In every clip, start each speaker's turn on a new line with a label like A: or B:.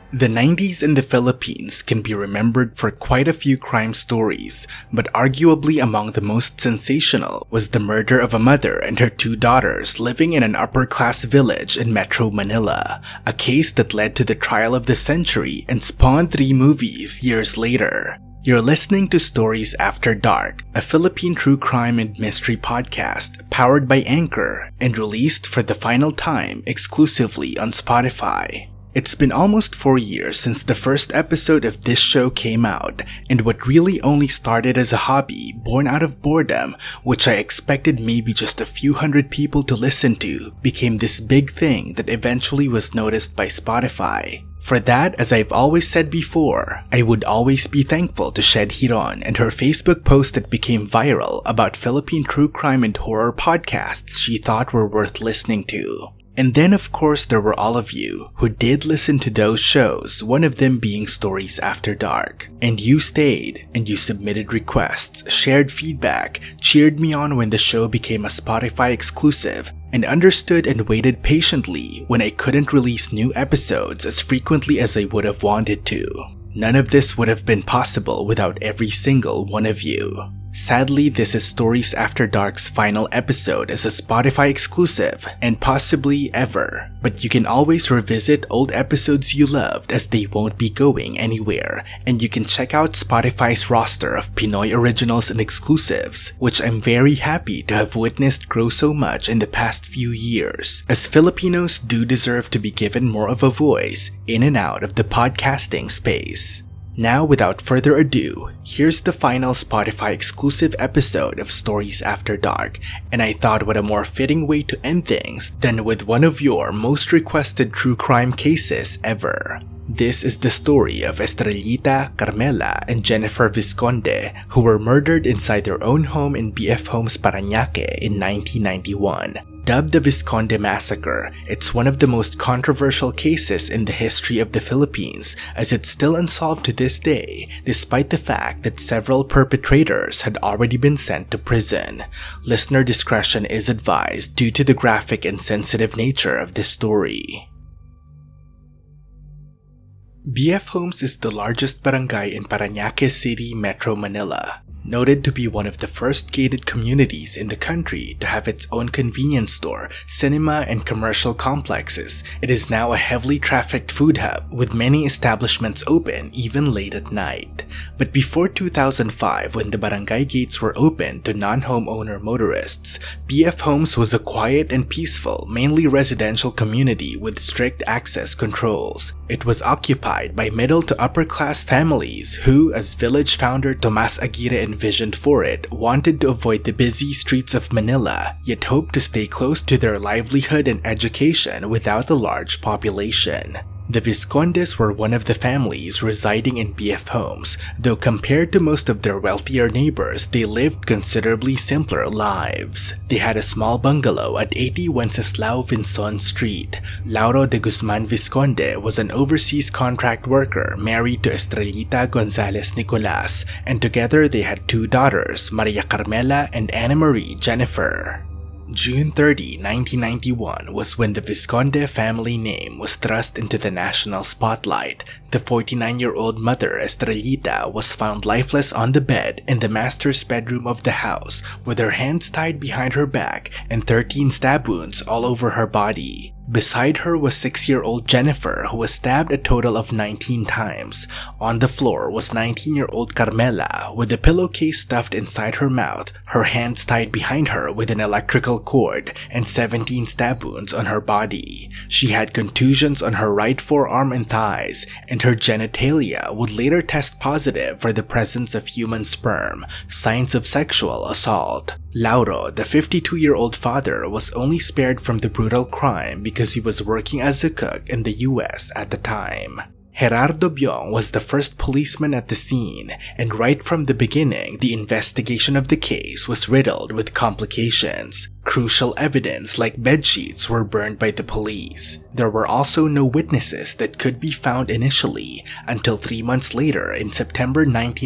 A: The 90s in the Philippines can be remembered for quite a few crime stories, but arguably among the most sensational was the murder of a mother and her two daughters living in an upper-class village in Metro Manila, a case that led to the trial of the century and spawned 3 movies years later. You're listening to Stories After Dark, a Philippine true crime and mystery podcast powered by Anchor and released for the final time exclusively on Spotify. It's been almost 4 years since the first episode of this show came out, and what really only started as a hobby born out of boredom, which I expected maybe just a few hundred people to listen to, became this big thing that eventually was noticed by Spotify. For that, as I've always said before, I would always be thankful to Shed Hiron and her Facebook post that became viral about Philippine true crime and horror podcasts she thought were worth listening to. And then of course there were all of you who did listen to those shows, one of them being Stories After Dark. And you stayed, and you submitted requests, shared feedback, cheered me on when the show became a Spotify exclusive, and understood and waited patiently when I couldn't release new episodes as frequently as I would have wanted to. None of this would have been possible without every single one of you. Sadly, this is Stories After Dark's final episode as a Spotify exclusive, and possibly ever. But you can always revisit old episodes you loved as they won't be going anywhere, and you can check out Spotify's roster of Pinoy originals and exclusives, which I'm very happy to have witnessed grow so much in the past few years, as Filipinos do deserve to be given more of a voice in and out of the podcasting space. Now, without further ado, here's the final Spotify exclusive episode of Stories After Dark, and I thought what a more fitting way to end things than with one of your most requested true crime cases ever. This is the story of Estrellita, Carmela, and Jennifer Visconde, who were murdered inside their own home in BF Homes, Parañaque in 1991. Dubbed the Visconde Massacre, it's one of the most controversial cases in the history of the Philippines, as it's still unsolved to this day, despite the fact that several perpetrators had already been sent to prison. Listener discretion is advised due to the graphic and sensitive nature of this story. BF Homes is the largest barangay in Parañaque City, Metro Manila. Noted to be one of the first gated communities in the country to have its own convenience store, cinema, and commercial complexes, it is now a heavily trafficked food hub with many establishments open even late at night. But before 2005, when the barangay gates were open to non-homeowner motorists, BF Homes was a quiet and peaceful, mainly residential community with strict access controls. It was occupied by middle to upper class families who, as village founder Tomas Aguirre envisioned for it, wanted to avoid the busy streets of Manila, yet hoped to stay close to their livelihood and education without a large population. The Viscondes were one of the families residing in BF Homes, though compared to most of their wealthier neighbors, they lived considerably simpler lives. They had a small bungalow at 80 Wenceslao Vinson Street. Lauro de Guzman Visconde was an overseas contract worker married to Estrellita Gonzalez Nicolas, and together they had 2 daughters, Maria Carmela and Ana Marie Jennifer. June 30, 1991 was when the Visconde family name was thrust into the national spotlight. The 49-year-old mother, Estrellita, was found lifeless on the bed in the master's bedroom of the house, with her hands tied behind her back and 13 stab wounds all over her body. Beside her was 6-year-old Jennifer, who was stabbed a total of 19 times. On the floor was 19-year-old Carmela, with a pillowcase stuffed inside her mouth, her hands tied behind her with an electrical cord, and 17 stab wounds on her body. She had contusions on her right forearm and thighs, and her genitalia would later test positive for the presence of human sperm, signs of sexual assault. Lauro, the 52-year-old father, was only spared from the brutal crime because he was working as a cook in the US at the time. Gerardo Byong was the first policeman at the scene, and right from the beginning, the investigation of the case was riddled with complications. Crucial evidence like bedsheets were burned by the police. There were also no witnesses that could be found initially until 3 months later in September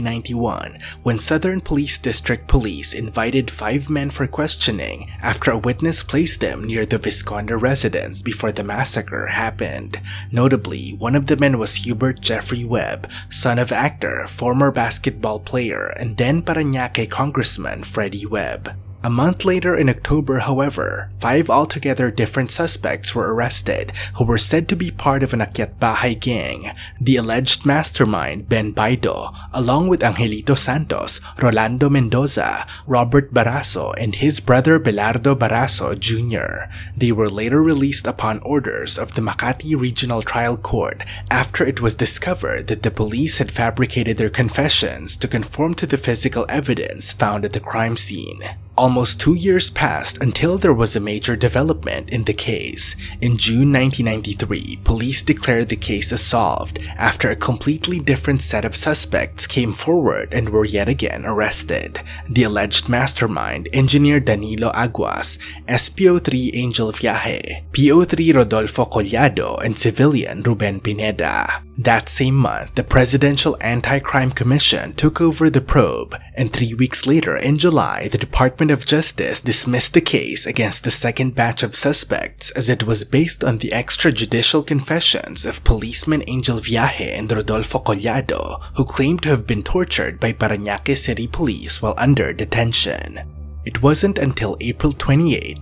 A: 1991 when Southern Police District Police invited 5 men for questioning after a witness placed them near the Visconde residence before the massacre happened. Notably, one of the men was Hubert Jeffrey Webb, son of actor, former basketball player, and then Parañaque Congressman Freddie Webb. A month later in October, however, 5 altogether different suspects were arrested who were said to be part of an Akyat Bahay gang. The alleged mastermind, Ben Baido, along with Angelito Santos, Rolando Mendoza, Robert Barazo, and his brother Belardo Barazo Jr. They were later released upon orders of the Makati Regional Trial Court after it was discovered that the police had fabricated their confessions to conform to the physical evidence found at the crime scene. Almost 2 years passed until there was a major development in the case. In June 1993, police declared the case as solved after a completely different set of suspects came forward and were yet again arrested. The alleged mastermind, Engineer Danilo Aguas, SPO3 Angel Viaje, PO3 Rodolfo Collado, and civilian Ruben Pineda. That same month, the Presidential Anti-Crime Commission took over the probe, and 3 weeks later in July, the Department of Justice dismissed the case against the second batch of suspects as it was based on the extrajudicial confessions of policemen Angel Viaje and Rodolfo Collado, who claimed to have been tortured by Parañaque City Police while under detention. It wasn't until April 28,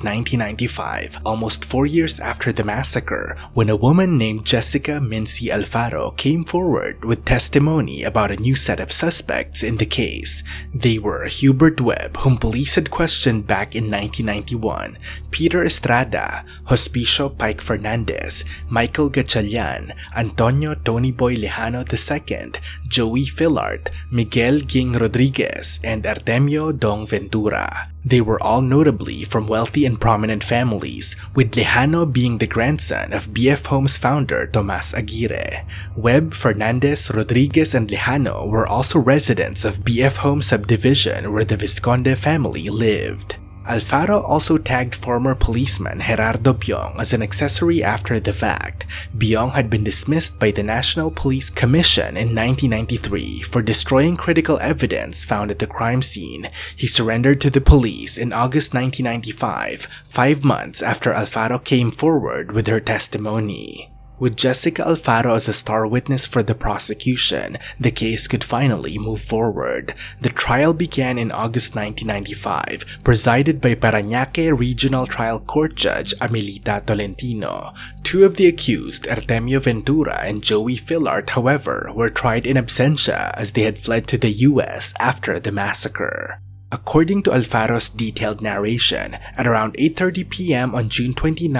A: 1995, almost 4 years after the massacre, when a woman named Jessica Mincy Alfaro came forward with testimony about a new set of suspects in the case. They were Hubert Webb, whom police had questioned back in 1991, Peter Estrada, Hospicio Pike Fernandez, Michael Gatchalian, Antonio Tony Boy Lejano II, Joey Fillard, Miguel Ging Rodriguez, and Artemio Dong Ventura. They were all notably from wealthy and prominent families, with Lejano being the grandson of BF Homes founder Tomas Aguirre. Webb, Fernandez, Rodriguez, and Lejano were also residents of BF Home subdivision where the Visconde family lived. Alfaro also tagged former policeman Gerardo Biong as an accessory after the fact. Biong had been dismissed by the National Police Commission in 1993 for destroying critical evidence found at the crime scene. He surrendered to the police in August 1995, 5 months after Alfaro came forward with her testimony. With Jessica Alfaro as a star witness for the prosecution, the case could finally move forward. The trial began in August 1995, presided by Parañaque Regional Trial Court Judge Amelita Tolentino. 2 of the accused, Artemio Ventura and Joey Fillard, however, were tried in absentia as they had fled to the US after the massacre. According to Alfaro's detailed narration, at around 8:30 p.m. on June 29,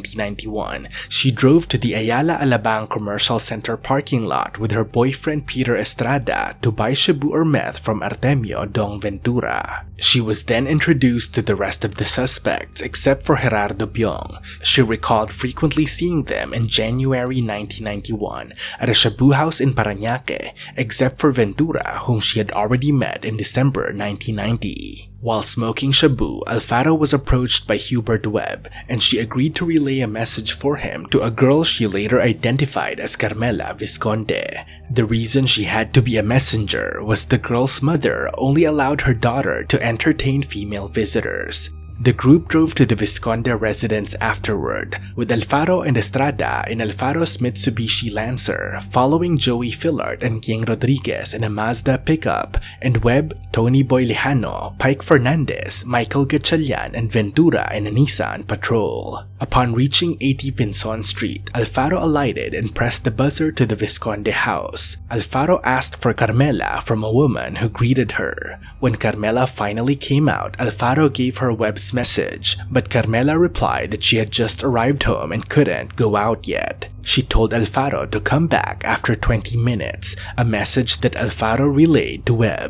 A: 1991, she drove to the Ayala Alabang Commercial Center parking lot with her boyfriend Peter Estrada to buy shabu or meth from Artemio Dong Ventura. She was then introduced to the rest of the suspects except for Gerardo Biong. She recalled frequently seeing them in January 1991 at a shabu house in Parañaque, except for Ventura, whom she had already met in December 1990. While smoking shabu, Alfaro was approached by Hubert Webb, and she agreed to relay a message for him to a girl she later identified as Carmela Visconde. The reason she had to be a messenger was the girl's mother only allowed her daughter to entertain female visitors. The group drove to the Visconde residence afterward, with Alfaro and Estrada in Alfaro's Mitsubishi Lancer, following Joey Fillard and Ging Rodriguez in a Mazda pickup, and Webb, Tony Boy Lejano, Pike Fernandez, Michael Gatchalian, and Ventura in a Nissan Patrol. Upon reaching 80 Pinzon Street, Alfaro alighted and pressed the buzzer to the Visconde house. Alfaro asked for Carmela from a woman who greeted her. When Carmela finally came out, Alfaro gave her Webb's message, but Carmela replied that she had just arrived home and couldn't go out yet. She told Alfaro to come back after 20 minutes, a message that Alfaro relayed to Webb.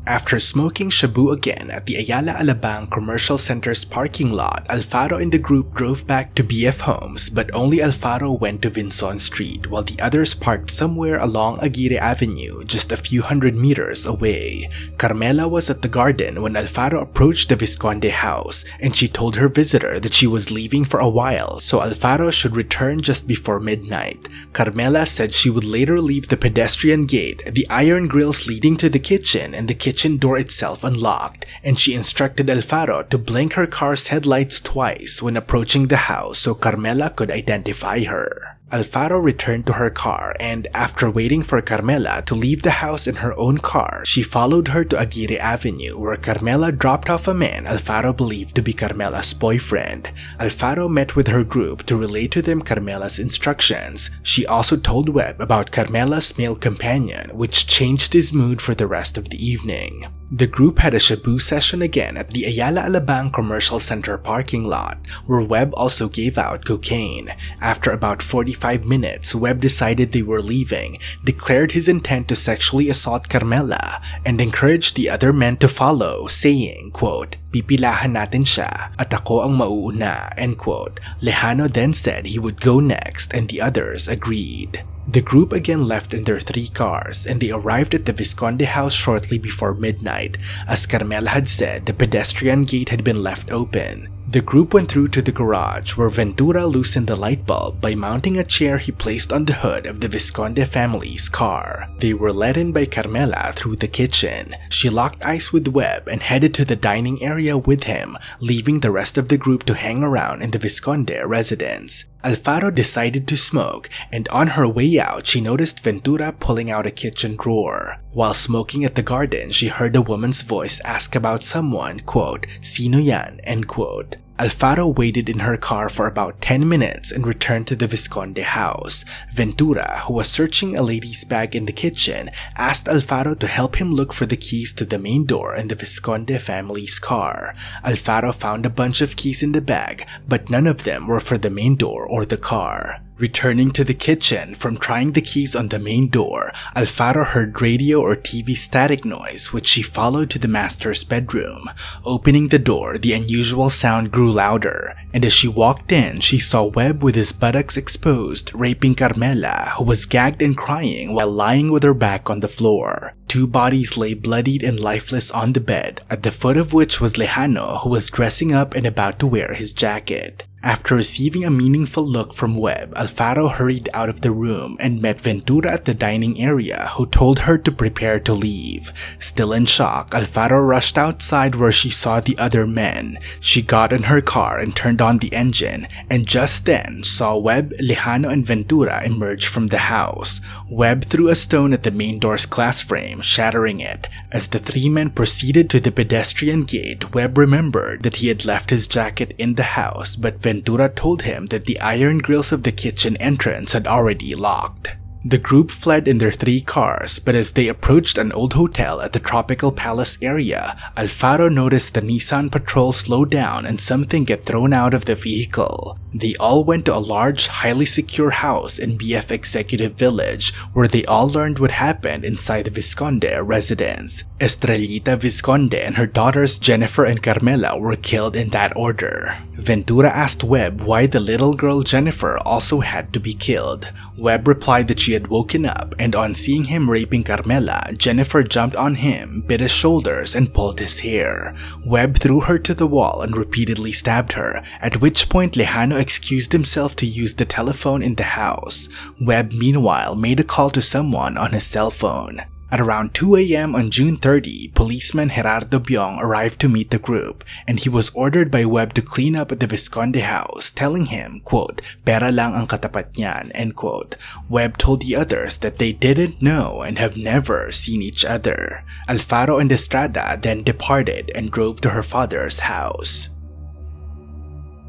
A: After smoking shabu again at the Ayala Alabang Commercial Center's parking lot, Alfaro and the group drove back to BF Homes, but only Alfaro went to Vinson Street while the others parked somewhere along Aguirre Avenue, just a few hundred meters away. Carmela was at the garden when Alfaro approached the Visconde house, and she told her visitor that she was leaving for a while, so Alfaro should return just before midnight. Carmela said she would later leave the pedestrian gate, the iron grills leading to the kitchen, and the kitchen door itself unlocked, and she instructed Alfaro to blink her car's headlights twice when approaching the house so Carmela could identify her. Alfaro returned to her car, and after waiting for Carmela to leave the house in her own car, she followed her to Aguirre Avenue, where Carmela dropped off a man Alfaro believed to be Carmela's boyfriend. Alfaro met with her group to relay to them Carmela's instructions. She also told Webb about Carmela's male companion, which changed his mood for the rest of the evening. The group had a shabu session again at the Ayala Alabang Commercial Center parking lot, where Webb also gave out cocaine. After about 45 minutes, Webb decided they were leaving, declared his intent to sexually assault Carmela, and encouraged the other men to follow, saying, quote, "Pipilahan natin siya, at ako ang mauuna," end quote. Lejano then said he would go next, and the others agreed. The group again left in their 3 cars, and they arrived at the Visconde house shortly before midnight. As Carmela had said, the pedestrian gate had been left open. The group went through to the garage, where Ventura loosened the light bulb by mounting a chair he placed on the hood of the Visconde family's car. They were led in by Carmela through the kitchen. She locked eyes with Webb and headed to the dining area with him, leaving the rest of the group to hang around in the Visconde residence. Alfaro decided to smoke, and on her way out, she noticed Ventura pulling out a kitchen drawer. While smoking at the garden, she heard a woman's voice ask about someone, quote, "Sino yan?" end quote. Alfaro waited in her car for about 10 minutes and returned to the Visconde house. Ventura, who was searching a lady's bag in the kitchen, asked Alfaro to help him look for the keys to the main door in the Visconde family's car. Alfaro found a bunch of keys in the bag, but none of them were for the main door or the car. Returning to the kitchen from trying the keys on the main door, Alfaro heard radio or TV static noise, which she followed to the master's bedroom. Opening the door, the unusual sound grew louder, and as she walked in, she saw Webb with his buttocks exposed, raping Carmela, who was gagged and crying while lying with her back on the floor. 2 bodies lay bloodied and lifeless on the bed, at the foot of which was Lejano, who was dressing up and about to wear his jacket. After receiving a meaningful look from Webb, Alfaro hurried out of the room and met Ventura at the dining area, who told her to prepare to leave. Still in shock, Alfaro rushed outside where she saw the other men. She got in her car and turned on the engine, and just then saw Webb, Lejano, and Ventura emerge from the house. Webb threw a stone at the main door's glass frame, shattering it. As the 3 men proceeded to the pedestrian gate, Webb remembered that he had left his jacket in the house, but Ventura told him that the iron grills of the kitchen entrance had already locked. The group fled in their 3 cars, but as they approached an old hotel at the Tropical Palace area, Alfaro noticed the Nissan Patrol slow down and something get thrown out of the vehicle. They all went to a large, highly secure house in BF Executive Village, where they all learned what happened inside the Visconde residence. Estrellita Visconde and her daughters Jennifer and Carmela were killed in that order. Ventura asked Webb why the little girl Jennifer also had to be killed. Webb replied that she had woken up, and on seeing him raping Carmela, Jennifer jumped on him, bit his shoulders, and pulled his hair. Webb threw her to the wall and repeatedly stabbed her, at which point Lejano excused himself to use the telephone in the house. Webb meanwhile made a call to someone on his cell phone. At around 2 a.m. on June 30, policeman Gerardo Biong arrived to meet the group, and he was ordered by Webb to clean up at the Visconde house, telling him, quote, "Pera lang ang katapat niyan," end quote. Webb told the others that they didn't know and have never seen each other. Alfaro and Estrada then departed and drove to her father's house.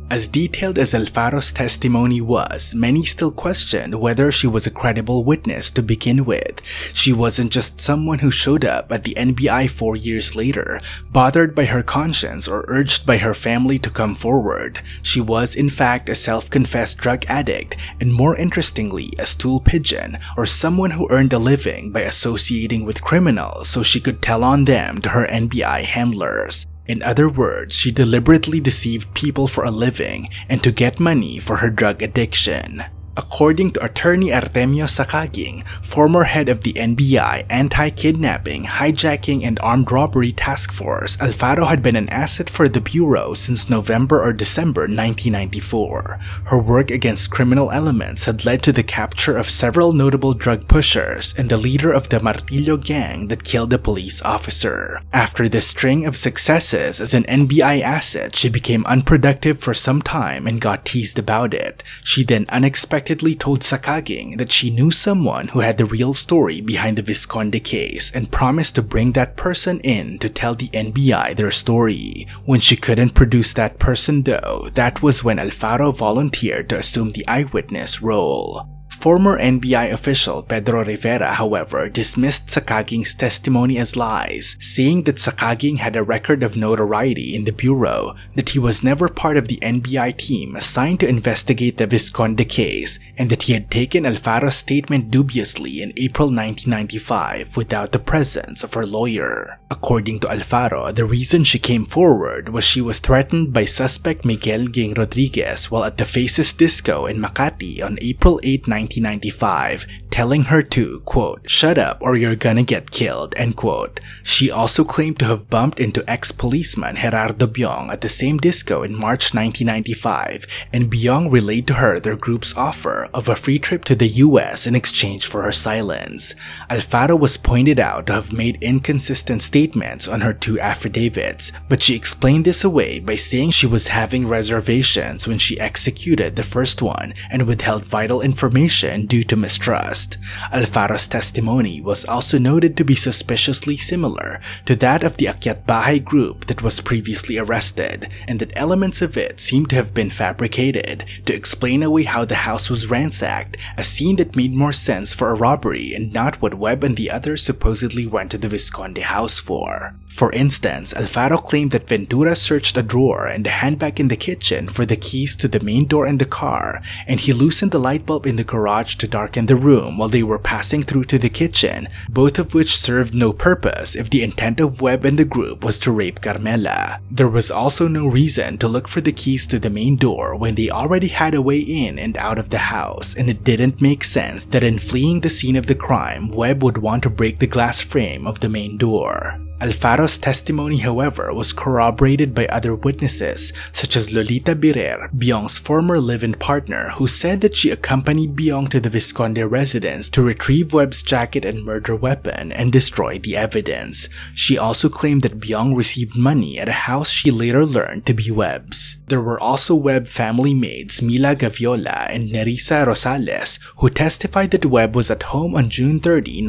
A: As detailed as Alfaro's testimony was, many still questioned whether she was a credible witness to begin with. She wasn't just someone who showed up at the NBI 4 years later, bothered by her conscience or urged by her family to come forward. She was in fact a self-confessed drug addict, and more interestingly, a stool pigeon, or someone who earned a living by associating with criminals so she could tell on them to her NBI handlers. In other words, she deliberately deceived people for a living and to get money for her drug addiction. According to attorney Artemio Sakaging, former head of the NBI Anti-Kidnapping, Hijacking, and Armed Robbery Task Force, Alfaro had been an asset for the Bureau since November or December 1994. Her work against criminal elements had led to the capture of several notable drug pushers and the leader of the Martillo gang that killed a police officer. After this string of successes as an NBI asset, she became unproductive for some time and got teased about it. She then unexpectedly told Sakaging that she knew someone who had the real story behind the Vizconde case and promised to bring that person in to tell the NBI their story. When she couldn't produce that person though, that was when Alfaro volunteered to assume the eyewitness role. Former NBI official Pedro Rivera, however, dismissed Sakaging's testimony as lies, saying that Sakaging had a record of notoriety in the Bureau, that he was never part of the NBI team assigned to investigate the Vizconde case, and that he had taken Alfaro's statement dubiously in April 1995 without the presence of her lawyer. According to Alfaro, the reason she came forward was she was threatened by suspect Miguel Ging Rodriguez while at the Faces Disco in Makati on April 8, 1995, telling her to, quote, "shut up or you're gonna get killed," end quote. She also claimed to have bumped into ex-policeman Gerardo Biong at the same disco in March 1995, and Biong relayed to her their group's offer of a free trip to the US in exchange for her silence. Alfaro was pointed out to have made inconsistent statements on her two affidavits, but she explained this away by saying she was having reservations when she executed the first one and withheld vital information due to mistrust. Alfaro's testimony was also noted to be suspiciously similar to that of the Akyat Bahay group that was previously arrested, and that elements of it seemed to have been fabricated to explain away how the house was ransacked, a scene that made more sense for a robbery and not what Webb and the others supposedly went to the Vizconde house for. For instance, Alfaro claimed that Ventura searched a drawer and a handbag in the kitchen for the keys to the main door and the car, and he loosened the light bulb in the garage to darken the room while they were passing through to the kitchen, both of which served no purpose if the intent of Webb and the group was to rape Carmela. There was also no reason to look for the keys to the main door when they already had a way in and out of the house, and it didn't make sense that in fleeing the scene of the crime, Webb would want to break the glass frame of the main door. Alfaro's testimony, however, was corroborated by other witnesses, such as Lolita Birer, Biong's former live-in partner, who said that she accompanied Biong to the Vizconde residence to retrieve Webb's jacket and murder weapon and destroy the evidence. She also claimed that Biong received money at a house she later learned to be Webb's. There were also Webb family maids Mila Gaviola and Nerissa Rosales, who testified that Webb was at home on June 30,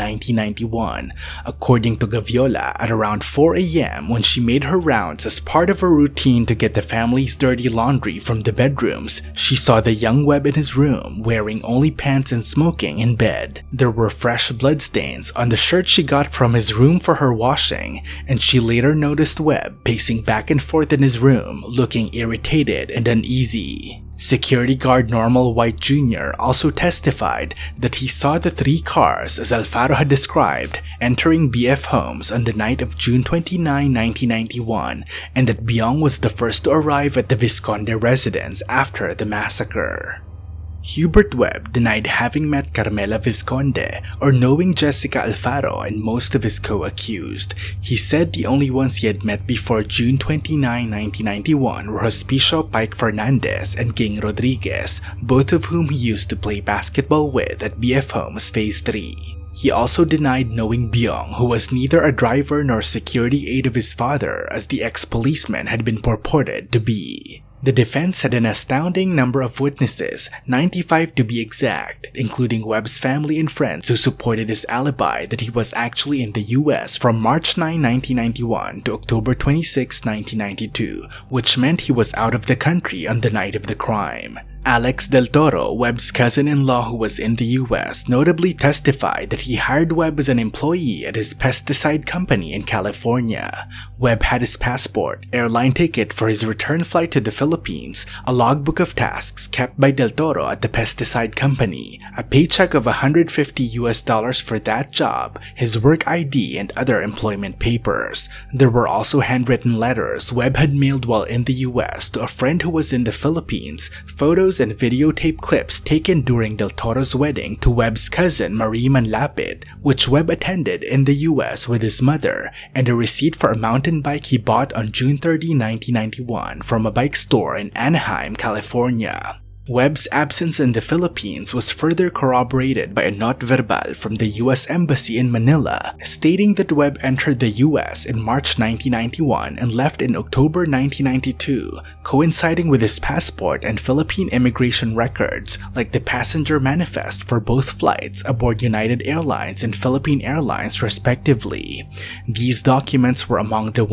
A: 1991. According to Gaviola, at around 4 a.m. when she made her rounds as part of her routine to get the family's dirty laundry from the bedrooms, she saw the young Webb in his room wearing only pants and smoking in bed. There were fresh bloodstains on the shirt she got from his room for her washing, and she later noticed Webb pacing back and forth in his room, looking irritated and uneasy. Security guard Normal White Jr. also testified that he saw the three cars, as Alfaro had described, entering BF Homes on the night of June 29, 1991, and that Biong was the first to arrive at the Vizconde residence after the massacre. Hubert Webb denied having met Carmela Vizconde or knowing Jessica Alfaro and most of his co-accused. He said the only ones he had met before June 29, 1991 were Hospicio Pike Fernandez and Ging Rodriguez, both of whom he used to play basketball with at BF Homes Phase 3. He also denied knowing Biong, who was neither a driver nor security aide of his father, as the ex-policeman had been purported to be. The defense had an astounding number of witnesses, 95 to be exact, including Webb's family and friends who supported his alibi that he was actually in the US from March 9, 1991 to October 26, 1992, which meant he was out of the country on the night of the crime. Alex Del Toro, Webb's cousin-in-law who was in the US, notably testified that he hired Webb as an employee at his pesticide company in California. Webb had his passport, airline ticket for his return flight to the Philippines, a logbook of tasks kept by Del Toro at the pesticide company, a paycheck of $150 for that job, his work ID, and other employment papers. There were also handwritten letters Webb had mailed while in the US to a friend who was in the Philippines, photos and videotape clips taken during Del Toro's wedding to Webb's cousin Marie Manlapit, which Webb attended in the US with his mother, and a receipt for a mountain bike he bought on June 30, 1991 from a bike store in Anaheim, California. Webb's absence in the Philippines was further corroborated by a note verbal from the US Embassy in Manila, stating that Webb entered the US in March 1991 and left in October 1992, coinciding with his passport and Philippine immigration records, like the passenger manifest for both flights aboard United Airlines and Philippine Airlines respectively. These documents were among the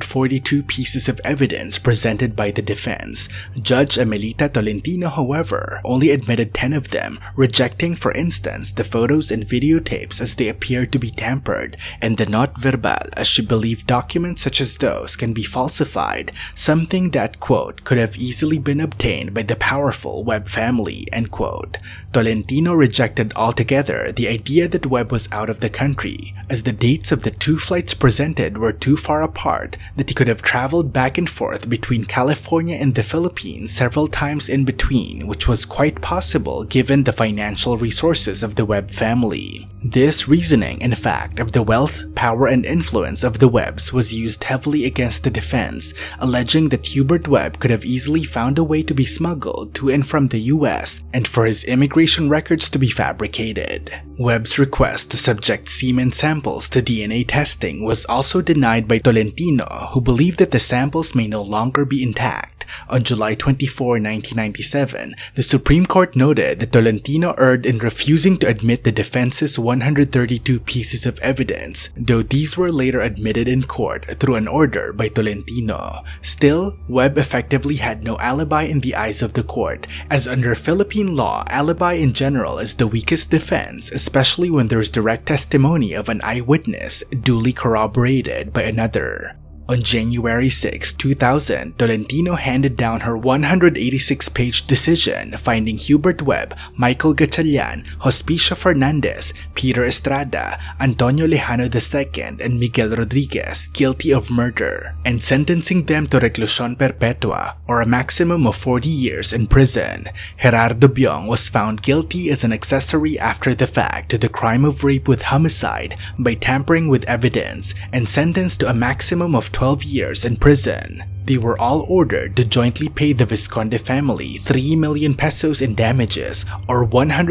A: 142 pieces of evidence presented by the defense. Judge Amelita Tolentino, however, only admitted 10 of them, rejecting, for instance, the photos and videotapes as they appeared to be tampered, and the note verbal, as she believed documents such as those can be falsified, something that, quote, could have easily been obtained by the powerful Webb family, end quote. Tolentino rejected altogether the idea that Webb was out of the country, as the dates of the two flights presented were too far apart that he could have traveled back and forth between California and the Philippines several times in between, which was quite possible given the financial resources of the Webb family. This reasoning, in fact, of the wealth, power, and influence of the Webbs was used heavily against the defense, alleging that Hubert Webb could have easily found a way to be smuggled to and from the US and for his immigration records to be fabricated. Webb's request to subject semen samples to DNA testing was also denied by Tolentino, who believed that the samples may no longer be intact. On July 24, 1997, the Supreme Court noted that Tolentino erred in refusing to admit the defense's 132 pieces of evidence, though these were later admitted in court through an order by Tolentino. Still, Webb effectively had no alibi in the eyes of the court, as under Philippine law, alibi in general is the weakest defense, especially when there is direct testimony of an eyewitness duly corroborated by another. On January 6, 2000, Tolentino handed down her 186-page decision finding Hubert Webb, Michael Gatchalian, Hospicio Fernandez, Peter Estrada, Antonio Lejano II, and Miguel Rodriguez guilty of murder, and sentencing them to reclusión perpetua, or a maximum of 40 years in prison. Gerardo Biong was found guilty as an accessory after the fact to the crime of rape with homicide by tampering with evidence, and sentenced to a maximum of 12 years in prison. They were all ordered to jointly pay the Visconde family 3 million pesos in damages, or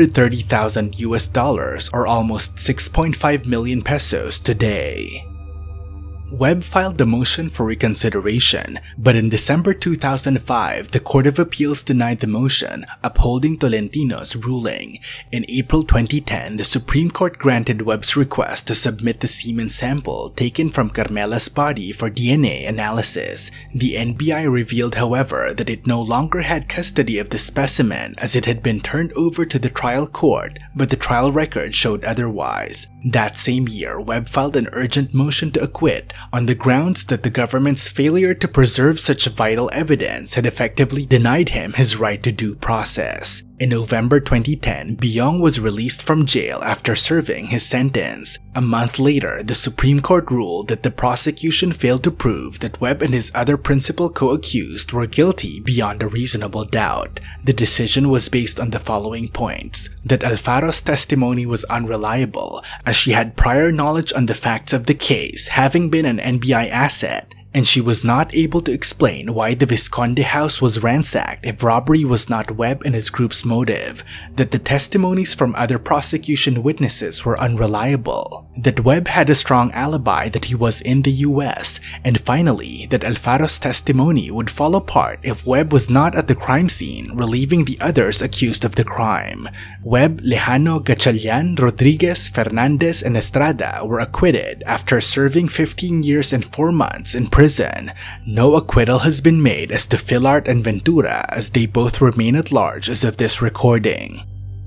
A: $130,000 or almost 6.5 million pesos today. Webb filed the motion for reconsideration, but in December 2005, the Court of Appeals denied the motion, upholding Tolentino's ruling. In April 2010, the Supreme Court granted Webb's request to submit the semen sample taken from Carmela's body for DNA analysis. The NBI revealed, however, that it no longer had custody of the specimen as it had been turned over to the trial court, but the trial record showed otherwise. That same year, Webb filed an urgent motion to acquit on the grounds that the government's failure to preserve such vital evidence had effectively denied him his right to due process. In November 2010, Biong was released from jail after serving his sentence. A month later, the Supreme Court ruled that the prosecution failed to prove that Webb and his other principal co-accused were guilty beyond a reasonable doubt. The decision was based on the following points: that Alfaro's testimony was unreliable, as she had prior knowledge on the facts of the case, having been an NBI asset, and she was not able to explain why the Visconde house was ransacked if robbery was not Webb and his group's motive, that the testimonies from other prosecution witnesses were unreliable, that Webb had a strong alibi that he was in the US, and finally, that Alfaro's testimony would fall apart if Webb was not at the crime scene, relieving the others accused of the crime. Webb, Lejano, Gatchalian, Rodriguez, Fernandez, and Estrada were acquitted after serving 15 years and 4 months in prison. No acquittal has been made as to Fillard and Ventura, as they both remain at large as of this recording.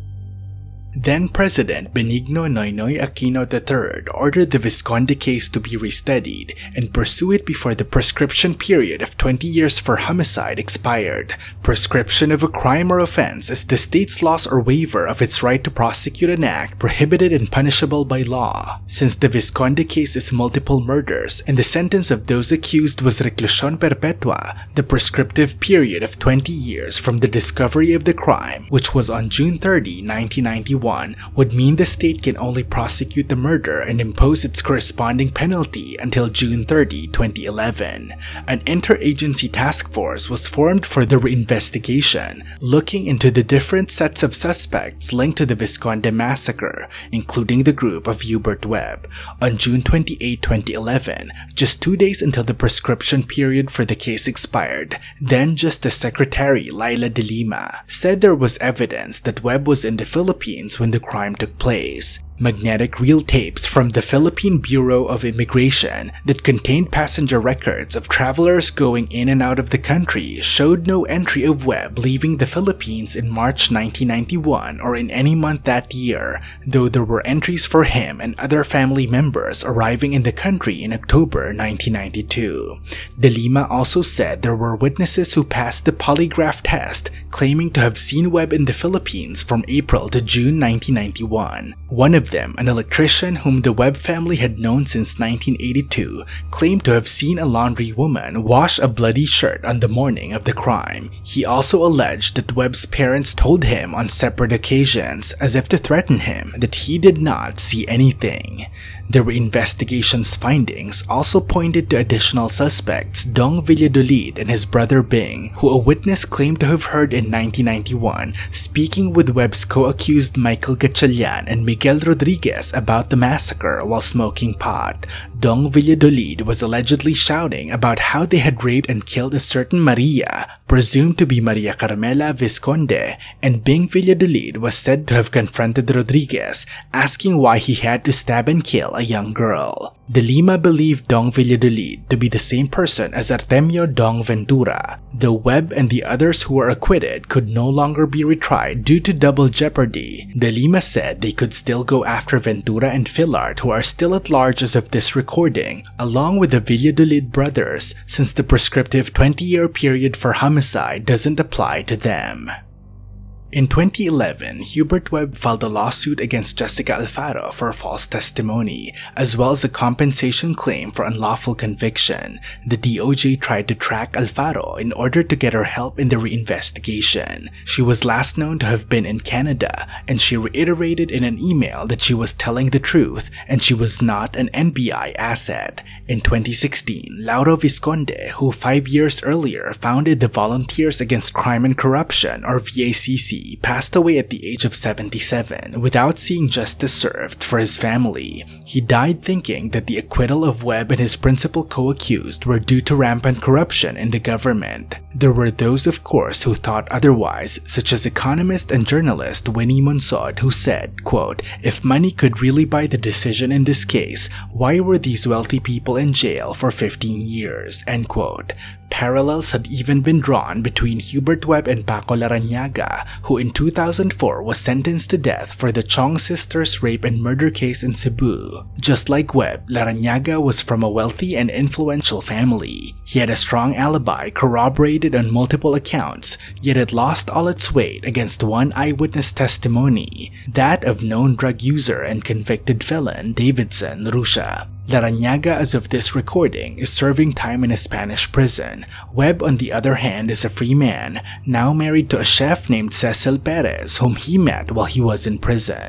A: Then President Benigno Noynoy Aquino III ordered the Visconde case to be restudied and pursue it before the prescription period of 20 years for homicide expired. Prescription of a crime or offense is the state's loss or waiver of its right to prosecute an act prohibited and punishable by law. Since the Visconde case is multiple murders and the sentence of those accused was reclusión perpetua, the prescriptive period of 20 years from the discovery of the crime, which was on June 30, 1991, would mean the state can only prosecute the murder and impose its corresponding penalty until June 30, 2011. An interagency task force was formed for the reinvestigation, looking into the different sets of suspects linked to the Visconde massacre, including the group of Hubert Webb. On June 28, 2011, just 2 days until the prescription period for the case expired, then Justice Secretary Laila de Lima said there was evidence that Webb was in the Philippines when the crime took place. Magnetic reel tapes from the Philippine Bureau of Immigration that contained passenger records of travelers going in and out of the country showed no entry of Webb leaving the Philippines in March 1991 or in any month that year, though there were entries for him and other family members arriving in the country in October 1992. De Lima also said there were witnesses who passed the polygraph test, claiming to have seen Webb in the Philippines from April to June 1991. One of them, an electrician whom the Webb family had known since 1982, claimed to have seen a laundry woman wash a bloody shirt on the morning of the crime. He also alleged that Webb's parents told him on separate occasions, as if to threaten him, that he did not see anything. The investigation's findings also pointed to additional suspects, Dong Valladolid and his brother Bing, who a witness claimed to have heard in 1991 speaking with Webb's co-accused Michael Gatchalian and Miguel Rodriguez about the massacre while smoking pot. Dong Valladolid was allegedly shouting about how they had raped and killed a certain Maria, presumed to be Maria Carmela Visconde, and Bing Valladolid was said to have confronted Rodriguez, asking why he had to stab and kill a young girl. De Lima believed Dong Valladolid to be the same person as Artemio Dong Ventura. The Webb and the others who were acquitted could no longer be retried due to double jeopardy. De Lima said they could still go after Ventura and Fillard, who are still at large as of this recording, along with the Valladolid brothers, since the prescriptive 20-year period for homicide doesn't apply to them. In 2011, Hubert Webb filed a lawsuit against Jessica Alfaro for false testimony, as well as a compensation claim for unlawful conviction. The DOJ tried to track Alfaro in order to get her help in the reinvestigation. She was last known to have been in Canada, and she reiterated in an email that she was telling the truth and she was not an NBI asset. In 2016, Lauro Visconde, who 5 years earlier founded the Volunteers Against Crime and Corruption, or VACC, passed away at the age of 77 without seeing justice served for his family. He died thinking that the acquittal of Webb and his principal co-accused were due to rampant corruption in the government. There were those, of course, who thought otherwise, such as economist and journalist Winnie Monsod, who said, quote, "If money could really buy the decision in this case, why were these wealthy people in jail for 15 years?" End quote. Parallels had even been drawn between Hubert Webb and Paco Larrañaga, who in 2004 was sentenced to death for the Chong sisters' rape and murder case in Cebu. Just like Webb, Larrañaga was from a wealthy and influential family. He had a strong alibi corroborated on multiple accounts, yet it lost all its weight against one eyewitness testimony, that of known drug user and convicted felon Davidson Rusha. Larrañaga, as of this recording, is serving time in a Spanish prison. Webb, on the other hand, is a free man, now married to a chef named Cecil Perez, whom he met while he was in prison.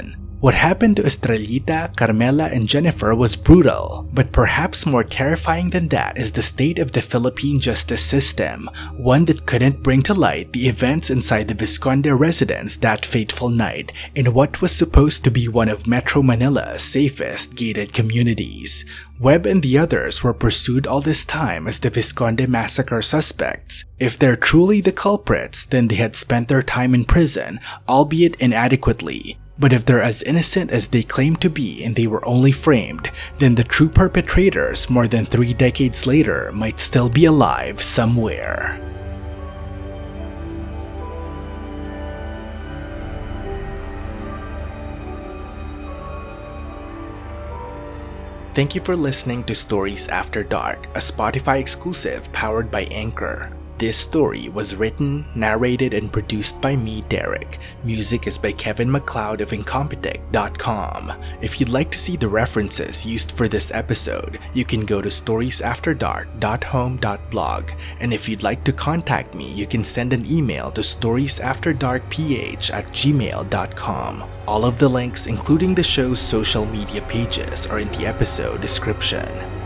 A: What happened to Estrellita, Carmela, and Jennifer was brutal, but perhaps more terrifying than that is the state of the Philippine justice system, one that couldn't bring to light the events inside the Vizconde residence that fateful night in what was supposed to be one of Metro Manila's safest gated communities. Webb and the others were pursued all this time as the Vizconde massacre suspects. If they're truly the culprits, then they had spent their time in prison, albeit inadequately. But if they're as innocent as they claim to be and they were only framed, then the true perpetrators more than 3 decades later might still be alive somewhere. Thank you for listening to Stories After Dark, a Spotify exclusive powered by Anchor. This story was written, narrated, and produced by me, Derek. Music is by Kevin MacLeod of Incompetech.com. If you'd like to see the references used for this episode, you can go to storiesafterdark.home.blog. And if you'd like to contact me, you can send an email to storiesafterdarkph@gmail.com. All of the links, including the show's social media pages, are in the episode description.